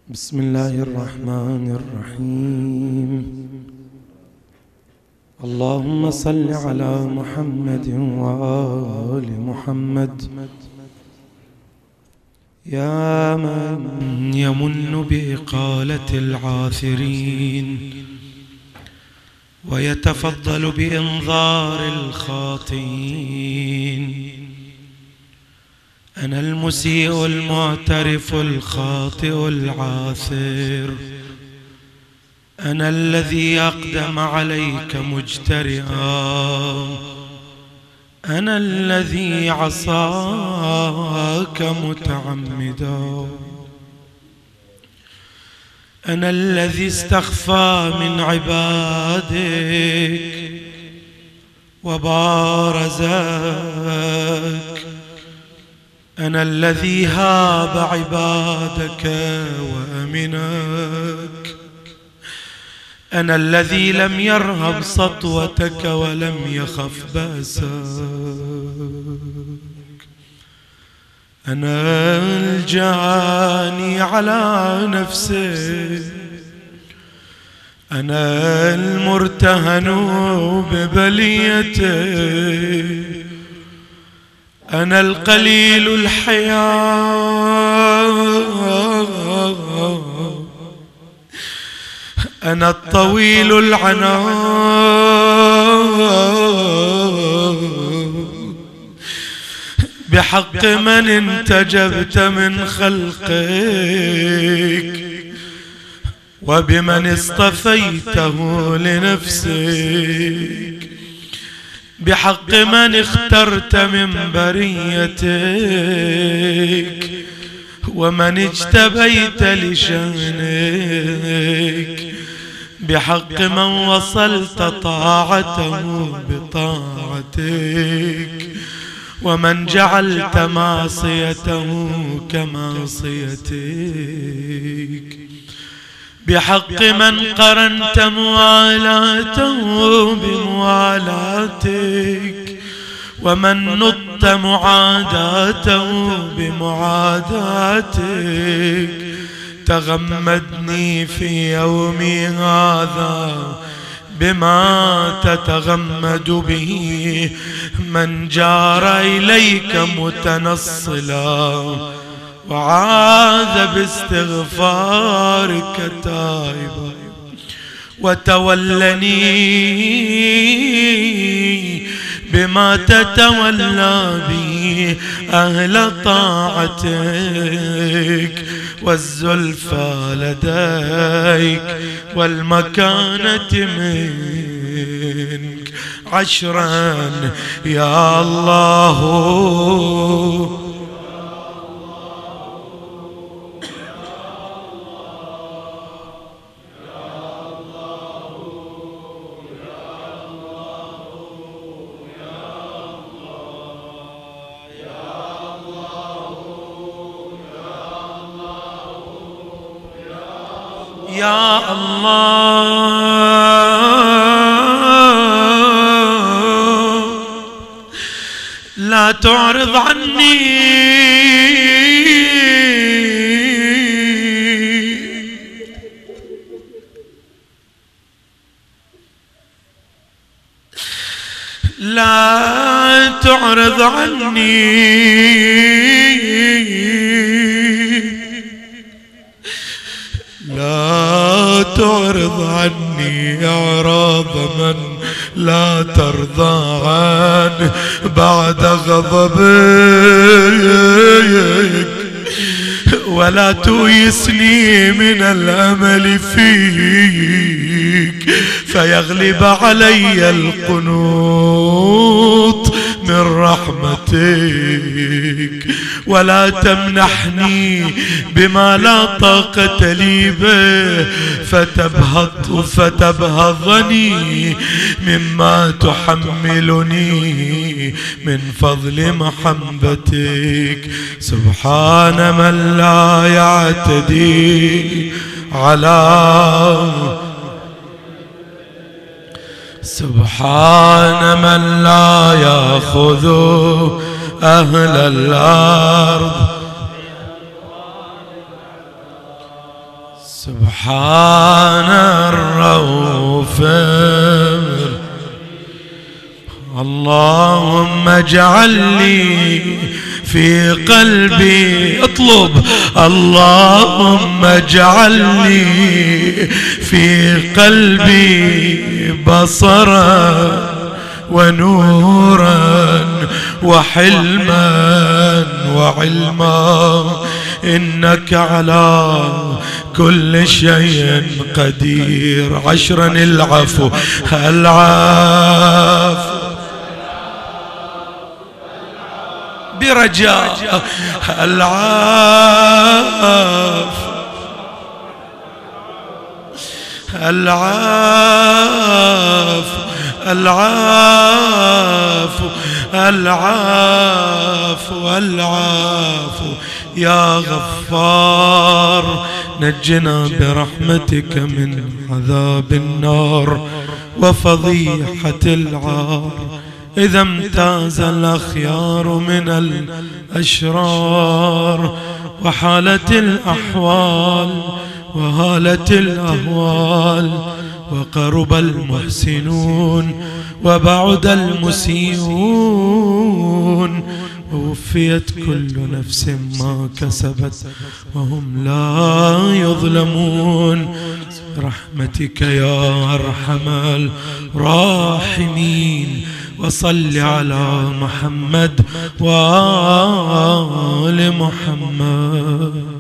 بسم الله الرحمن الرحيم. اللهم صل على محمد وآل محمد. يا من يمن بإقالة العاثرين ويتفضل بإنظار الخاطئين، أنا المسيء المعترف الخاطئ العاثر، أنا الذي أقدم عليك مجترئا، أنا الذي عصاك متعمدا، أنا الذي استخفى من عبادك وبارزك، أنا الذي هاب عبادك وأمنك، أنا الذي لم يرهب سطوتك ولم يخف بأسك، أنا الجاني على نفسي، أنا المرتهن ببليتي، أنا القليل الحياة، أنا الطويل العناء، بحق من انتجبت من خلقك وبمن اصطفيته لنفسك، بحق من اخترت من بريتك ومن اجتبيت لشأنك، بحق من وصلت طاعته بطاعتك ومن جعلت معصيته كمعصيتك، بحق من قرنت موالاته بموالاتك ومن نطت معاداته بمعاداتك، تغمدني في يومي هذا بما تتغمد به من جار إليك متنصلا وعاذ باستغفارك تائبا، وتولني بما تتولى به أهل طاعتك والزلفى لديك والمكانة منك، عشرا يا الله. يا الله لا تعرض عني لا تعرض عني لا تعرض عني إعراض من لا ترضى عنه بعد غضبك، ولا تؤيسني من الأمل فيك فيغلب علي القنوط من رحمتك، ولا تمنحني بما لا طاقة لي به فتبهضني مما تحملني من فضل محبتك. سبحان من لا يعتدي على، سبحان من لا يأخذ أهل الأرض سبحان الرؤوف اللهم اجعل لي في قلبي اطلب اللهم اجعل لي في قلبي بصرا ونورا وحلما وعلما إنك على كل شيء قدير. عشرا العفو العفو برجاء العفو العفو العفو العفو العفو يا غفار نجنا برحمتك من عذاب النار وفضيحة العار إذا امتاز الأخيار من الأشرار وحالت الأحوال وهالت الأهوال وقرب المحسنون وبعد المسيئون ووفيت كل نفس ما كسبت وهم لا يظلمون برحمتك يا أرحم الراحمين. وصل على محمد وآل محمد.